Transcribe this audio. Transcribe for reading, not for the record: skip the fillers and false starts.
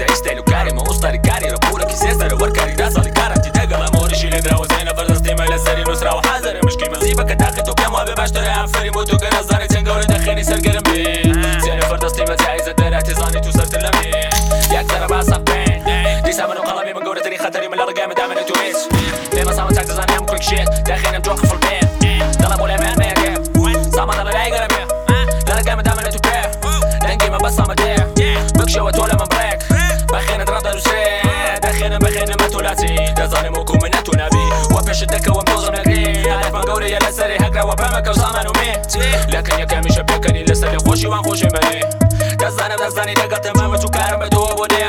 تعيش تايلو كاري ما أسطري كاري ربولك يسيسر وركاري دا صالي كارتي تاقل أموري شيلي درا وزينة فردستي مالا ساري نسرا وحازر مشكي مزيبك تاخد وكام وابي باشتري عفري موتو كنا زاني تنقوري دخيني سر قرمي زينة فردستي ما تعيز الدراتي زاني توصل تلمي يكسر بعصب بين دي سامن وقلبي من قورة تاريخ خطري من الأرقام دائما تويس لما صامت تاك تزاني هم كل شيء داخلين مجوق في البيت طلبوا لي مان ميكي صامت على لاي قرمي الأرقام دائما توبير لنقي ما بس صامت بكشي وتولى من بريك بخينا تردد وسريع دخينا ما تولاتي دزاني موكو من نبي وبيش الدكة ومتوزر نقري عارف ما قولي يا لسري هكرا وبامك وصامان وميت لكن يا كامي شبكني لسري خوشي وان خوشي مني دزاني دقت تماما تو كارم بدو ودي